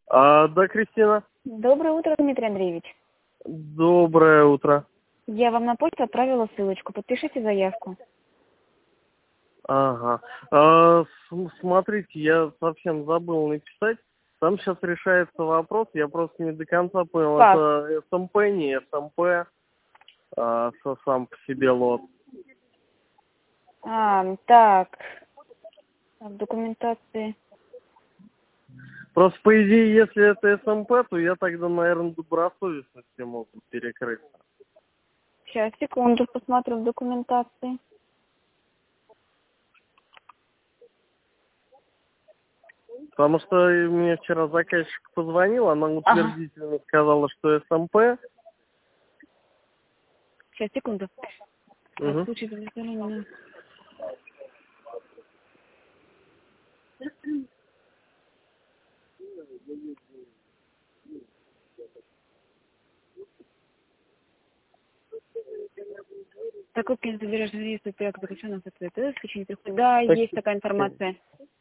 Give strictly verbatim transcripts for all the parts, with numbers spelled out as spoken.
А, да, Кристина. Доброе утро, Дмитрий Андреевич. Доброе утро. Я вам на почту отправила ссылочку. Подпишите заявку. Ага. А, с- смотрите, я совсем забыл написать. Там сейчас решается вопрос, я просто не до конца понял. Как? Это СМП, не СМП, а, со- сам по себе лот. А, так. В документации. Просто, по идее, если это СМП, то я тогда, наверное, добросовестности могу перекрыть. Сейчас, секунду, посмотрю в документации. Потому что мне вчера заказчик позвонил, она Ага. утвердительно сказала, что СМП. Сейчас, секунду. А, в Угу. случае предоставления... Такой клиент заберешь рейсы, проект заключенного соответствия. В течение прихода. Да, Так, есть такая информация.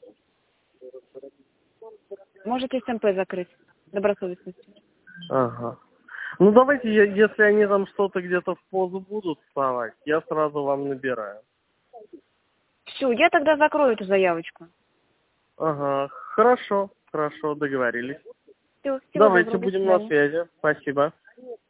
Можете СМП закрыть. Добросовестностью. ага. Ну давайте, я- если они там что-то где-то в позу будут вставать, я сразу вам набираю. Все, я тогда закрою эту заявочку. Ага, хорошо, хорошо, договорились. Все, всего Давайте доброго, до будем на свидания. связи. Спасибо.